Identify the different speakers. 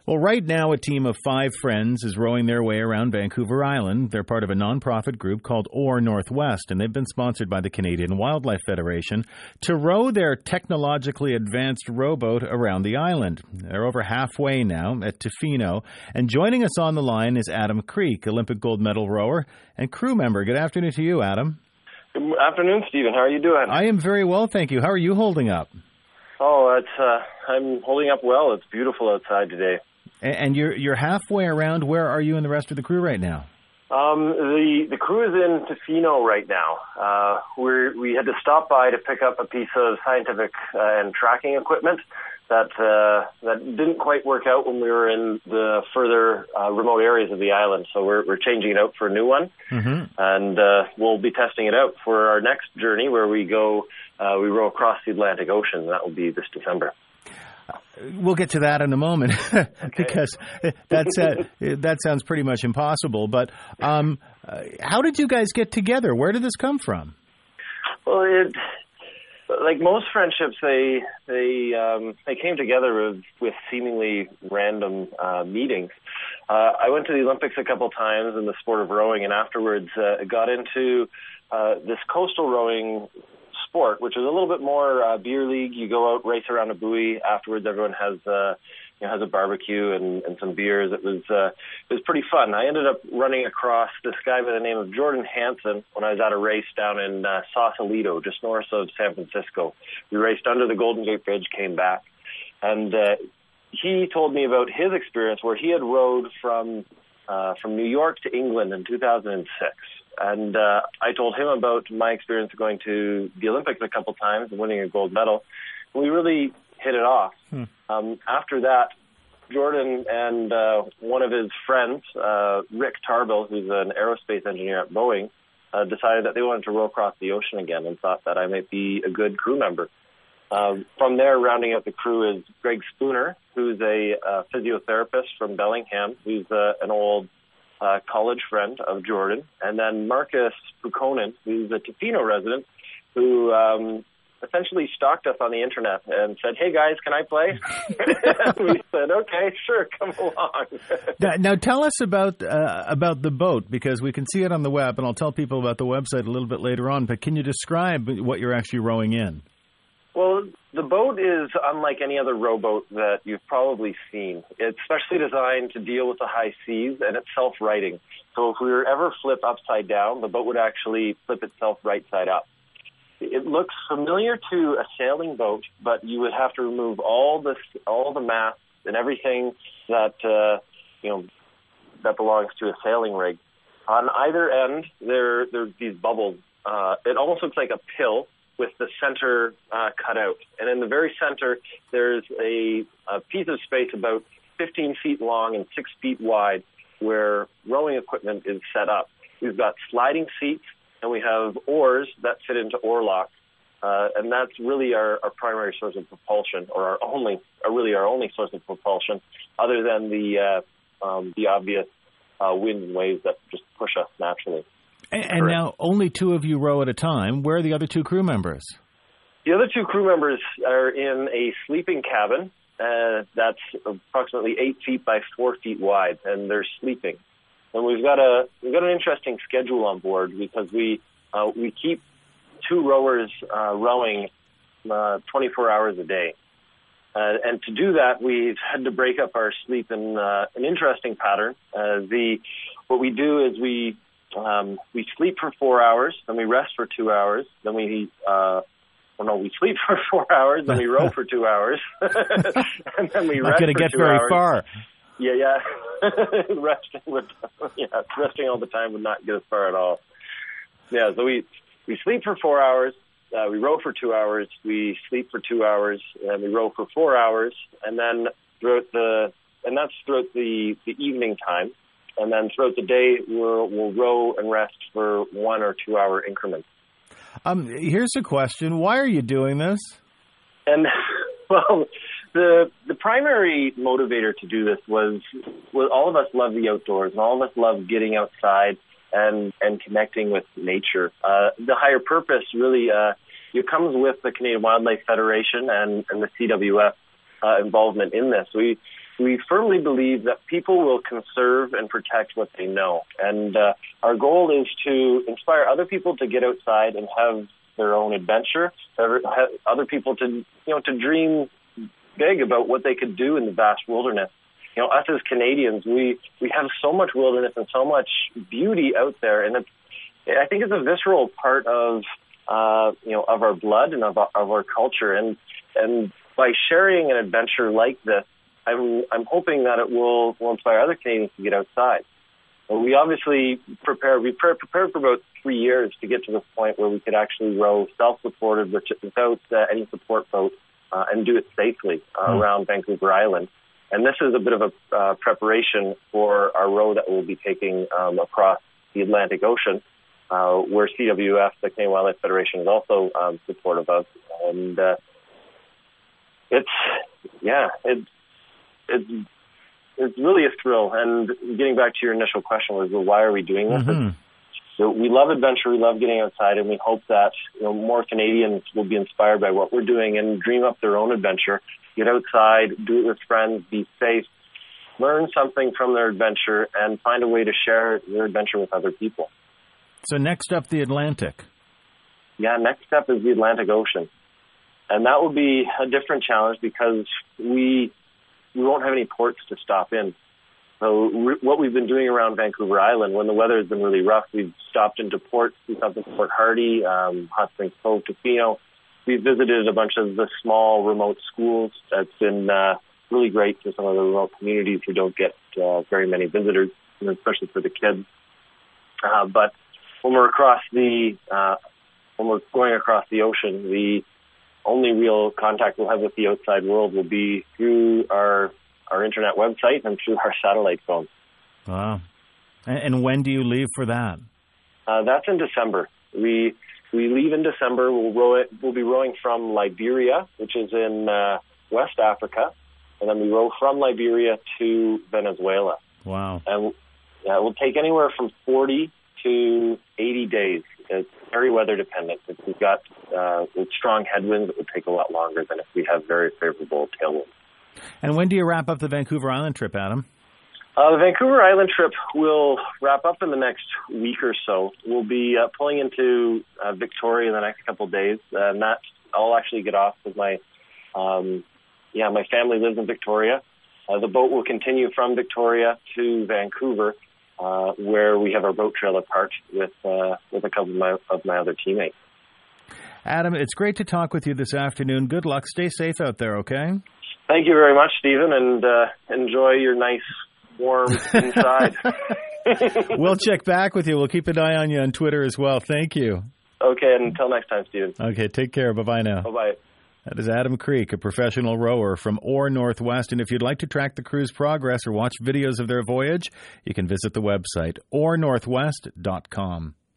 Speaker 1: Well, right now, a team of 5 friends is rowing their way around Vancouver Island. They're part of a nonprofit group called Oar Northwest, and they've been sponsored by the Canadian Wildlife Federation to row their technologically advanced rowboat around the island. They're over halfway now at Tofino, and joining us on the line is Adam Creek, Olympic gold medal rower and crew member. Good afternoon to you, Adam.
Speaker 2: Good afternoon, Stephen. How are you doing?
Speaker 1: I am very well, thank you. How are you holding up?
Speaker 2: Oh, I'm holding up well. It's beautiful outside today.
Speaker 1: And you're halfway around. Where are you and the rest of the crew right now?
Speaker 2: The crew is in Tofino right now. We had to stop by to pick up a piece of scientific and tracking equipment that didn't quite work out when we were in the further remote areas of the island. So we're changing it out for a new one, and we'll be testing it out for our next journey where we go. We row across the Atlantic Ocean. That will be this December.
Speaker 1: We'll get to that in a moment because that sounds pretty much impossible. But how did you guys get together? Where did this come from?
Speaker 2: Well, like most friendships, they came together with seemingly random meetings. I went to the Olympics a couple times in the sport of rowing, and afterwards got into this coastal rowing sport, which is a little bit more beer league. You go out, race around a buoy. Afterwards, everyone has a barbecue and some beers. It was pretty fun. I ended up running across this guy by the name of Jordan Hansen when I was at a race down in Sausalito, just north of San Francisco. We raced under the Golden Gate Bridge, came back, and he told me about his experience where he had rowed from New York to England in 2006. And I told him about my experience going to the Olympics a couple times and winning a gold medal. We really hit it off. After that, Jordan and one of his friends, Rick Tarbill, who's an aerospace engineer at Boeing, decided that they wanted to row across the ocean again and thought that I might be a good crew member. From there, rounding out the crew is Greg Spooner, who's a physiotherapist from Bellingham, who's an old college friend of Jordan, and then Marcus Pukonen, who's a Tofino resident, who essentially stalked us on the internet and said, "Hey guys, can I play?" We said, "Okay, sure, come along."
Speaker 1: Now tell us about the boat, because we can see it on the web, and I'll tell people about the website a little bit later on. But can you describe what you're actually rowing in?
Speaker 2: Well, the boat is unlike any other rowboat that you've probably seen. It's specially designed to deal with the high seas, and it's self-righting. So if we were ever flip upside down, the boat would actually flip itself right side up. It looks familiar to a sailing boat, but you would have to remove all the masts and everything that that belongs to a sailing rig. On either end, there's these bubbles. It almost looks like a pill with the center cut out. And in the very center, there's a piece of space about 15 feet long and 6 feet wide where rowing equipment is set up. We've got sliding seats, and we have oars that fit into oar locks. And that's really our primary source of propulsion, or our only source of propulsion, other than the obvious wind and waves that just push us naturally.
Speaker 1: And now only 2 of you row at a time. Where are the other 2 crew members?
Speaker 2: The other 2 crew members are in a sleeping cabin that's approximately 8 feet by 4 feet wide, and they're sleeping. And we've got an interesting schedule on board because we keep 2 rowers rowing 24 hours a day. And to do that, we've had to break up our sleep in an interesting pattern. What we do is we sleep for 4 hours, then we rest for 2 hours, then we sleep for 4 hours, then we row for 2 hours, and then we rest for 2 hours. Not going to get very far. Yeah. Resting all the time would not get us far at all. Yeah, so we sleep for 4 hours, we row for 2 hours, we sleep for 2 hours, and we row for 4 hours, and then that's throughout the evening time. And then throughout the day, we'll row and rest for 1 or 2 hour increments.
Speaker 1: Here's a question. Why are you doing this?
Speaker 2: And, well, the primary motivator to do this was all of us love the outdoors, and all of us love getting outside and connecting with nature. The higher purpose really it comes with the Canadian Wildlife Federation and the CWF involvement in this. we firmly believe that people will conserve and protect what they know. And our goal is to inspire other people to get outside and have their own adventure, have other people to dream big about what they could do in the vast wilderness. Us as Canadians, we have so much wilderness and so much beauty out there, and I think it's a visceral part of of our blood and of our culture. And by sharing an adventure like this, I'm hoping that it will inspire other Canadians to get outside. We obviously prepared for about 3 years to get to this point where we could actually row self-supported without any support boat and do it safely around Vancouver Island. And this is a bit of a preparation for our row that we'll be taking across the Atlantic Ocean, where CWF, the Canadian Wildlife Federation, is also supportive of. And it's really a thrill. And getting back to your initial question was, well, why are we doing this?
Speaker 1: Mm-hmm.
Speaker 2: So we love adventure, we love getting outside, and we hope that more Canadians will be inspired by what we're doing and dream up their own adventure, get outside, do it with friends, be safe, learn something from their adventure, and find a way to share their adventure with other people.
Speaker 1: So next up, the Atlantic.
Speaker 2: Yeah, next step is the Atlantic Ocean. And that will be a different challenge because we won't have any ports to stop in. So what we've been doing around Vancouver Island, when the weather has been really rough, we've stopped into ports. We stopped in Port Hardy, Hot Springs Cove, Tofino. We've visited a bunch of the small remote schools. That's been really great for some of the remote communities who don't get very many visitors, especially for the kids. But when we're going across the ocean, the only real contact we'll have with the outside world will be through our internet website and through our satellite phone.
Speaker 1: Wow. And when do you leave for that?
Speaker 2: That's in December. We leave in December. We'll be rowing from Liberia, which is in West Africa, and then we row from Liberia to Venezuela.
Speaker 1: Wow.
Speaker 2: And it will take anywhere from 40 to 80 days. It's very weather dependent. If we've got with strong headwinds, it will take a lot longer than if we have very favorable tailwinds.
Speaker 1: And when do you wrap up the Vancouver Island trip, Adam?
Speaker 2: The Vancouver Island trip will wrap up in the next week or so. We'll be pulling into Victoria in the next couple of days, and that I'll actually get off with my family lives in Victoria. The boat will continue from Victoria to Vancouver, where we have our boat trailer parked with a couple of my other teammates.
Speaker 1: Adam, it's great to talk with you this afternoon. Good luck. Stay safe out there, okay?
Speaker 2: Thank you very much, Stephen, and enjoy your nice, warm inside.
Speaker 1: We'll check back with you. We'll keep an eye on you on Twitter as well. Thank you.
Speaker 2: Okay, and until next time, Stephen.
Speaker 1: Okay, take care. Bye-bye now.
Speaker 2: Bye-bye.
Speaker 1: That is Adam Creek, a professional rower from OR Northwest. And if you'd like to track the crew's progress or watch videos of their voyage, you can visit the website, ornorthwest.com.